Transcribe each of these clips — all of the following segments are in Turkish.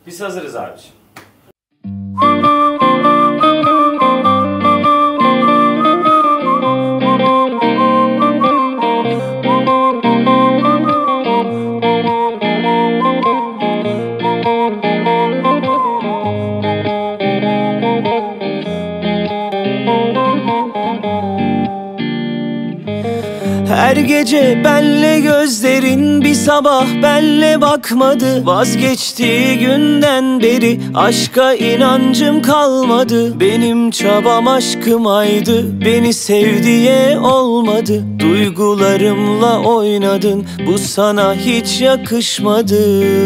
Biz hazırız abiciğim. Her gece benle gözlerin, bir sabah benle bakmadı. Vazgeçtiği günden beri aşka inancım kalmadı. Benim çabam aşkımaydı, beni sev diye olmadı. Duygularımla oynadın, bu sana hiç yakışmadı.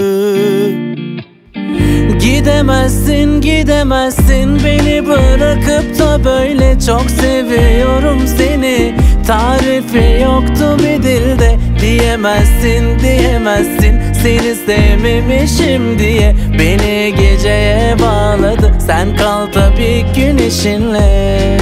Gidemezsin, gidemezsin beni bırakıp da böyle. Çok seviyorum seni, tarifi yoktu bir dilde. Diyemezsin, diyemezsin seni sevmemişim diye. Beni geceye bağladı, sen kal tabii güneşinle.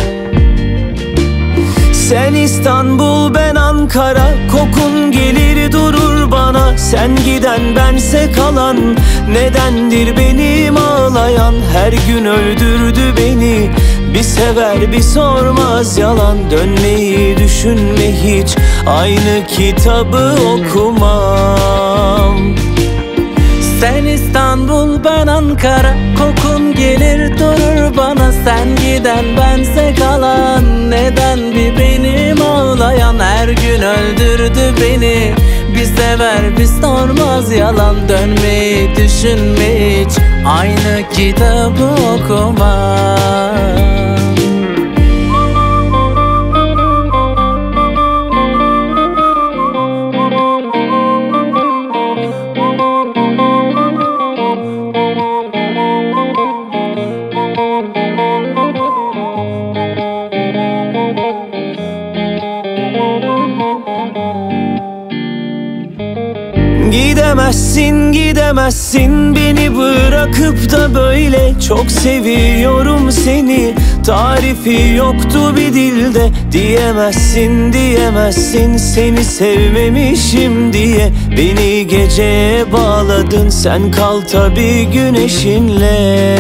Sen İstanbul, ben Ankara, kokun gelir durur bana. Sen giden bense kalan, nedendir benim ağlayan? Her gün öldürdü beni, bir sever bir sormaz yalan. Dönmeyi düşünme hiç, aynı kitabı okumam. Sen İstanbul, ben Ankara, kokun gelir durur bana. Sen giden bense kalan, neden bir benim ağlayan? Her gün öldürdü beni, bir sever bir sormaz yalan. Dönmeyi düşünme hiç, aynı kitabı okumam. Gidemezsin, gidemezsin beni bırakıp da böyle. Çok seviyorum seni, tarifi yoktu bir dilde. Diyemezsin, diyemezsin seni sevmemişim diye. Beni geceye bağladın, sen kal tabii güneşinle.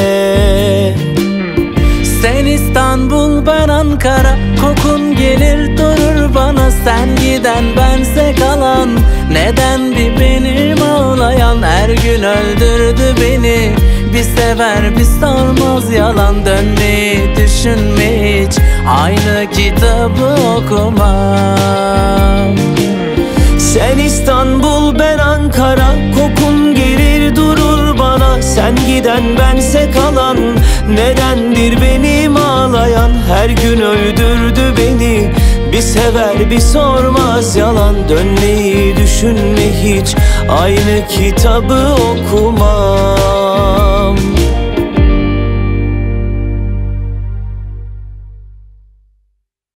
Sen İstanbul, ben Ankara, kokun gelir durur bana. Sen giden bense kalan, neden bir benim ağlayan? Her gün öldürdü beni, bir sever bir sormaz yalan. Dönmeyi düşünme hiç, aynı kitabı okumam. Sen İstanbul, ben Ankara, kokun gelir durur bana. Sen giden bense kalan, nedendir benim ağlayan? Her gün öldürdü beni, bir sever bir sormaz yalan. Dönmeyi düşünme hiç, aynı kitabı okumam.